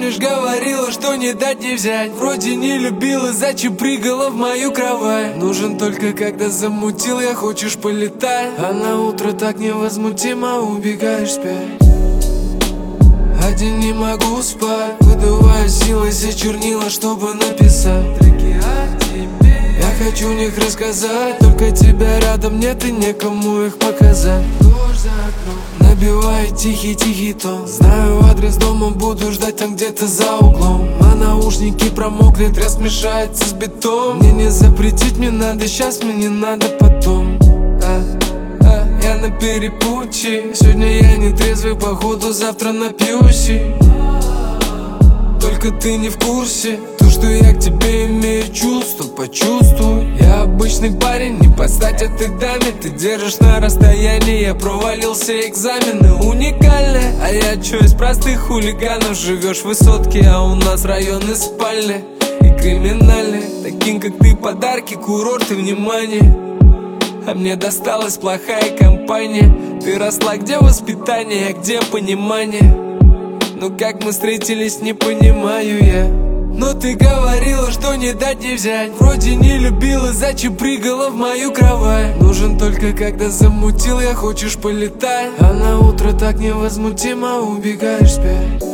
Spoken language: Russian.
лишь говорила, что не дать не взять. Вроде не любила, зачем прыгала в мою кровать. Нужен только когда замутил, я хочешь полетать. А на утро так невозмутимо убегаешь спать. Один не могу спать, выдуваю силой все чернила, чтобы написать треки о тебе. Я хочу в них рассказать, только тебя рядом нет и некому их показать. Дождь за окном набивает тихий-тихий тон. Знаю адрес дома, буду ждать там где-то за углом. А наушники промокли, треск мешается с бетоном. Мне не запретить, мне надо сейчас, мне не надо потом. Я на перепутье. Сегодня я не трезвый, походу завтра напьюсь. Только ты не в курсе, то, что я к тебе имею чувство, почувствуй. Я обычный парень, не подстать этой даме. Ты держишь на расстоянии, я провалился экзамены. Уникальная, а я чё из простых хулиганов? Живешь в высотке, а у нас районы спальные и криминальные. Таким как ты подарки, курорт и внимание. А мне досталась плохая компания. Ты росла, где воспитание, а где понимание? Ну как мы встретились, не понимаю я. Но ты говорила, что не дать не взять. Вроде не любила, зачем прыгала в мою кровать. Нужен только когда замутил, я хочешь полетать. А на утро так невозмутимо убегаешь спать.